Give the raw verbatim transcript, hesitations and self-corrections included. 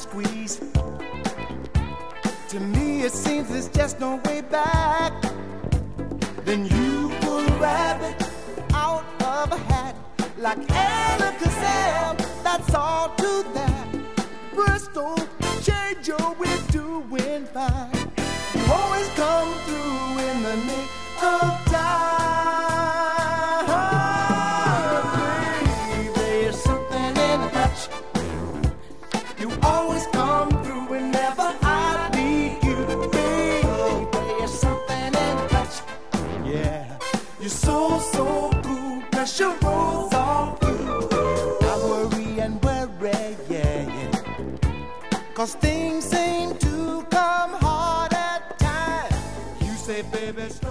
squeeze. To me it seems there's just no way back. Then you pull a rabbit out of a hat like Alakazam. That's all to that. Bristol, change your way, doing fine. You always come through in the nick of time. Baby, there's something in the touch. You always come through whenever I need you. Baby, there's something in the touch. Yeah, you're so, so cool. Pressure rolls off you. I worry and worry, yeah, yeah. Cause things seem to come hard at times. You say, baby,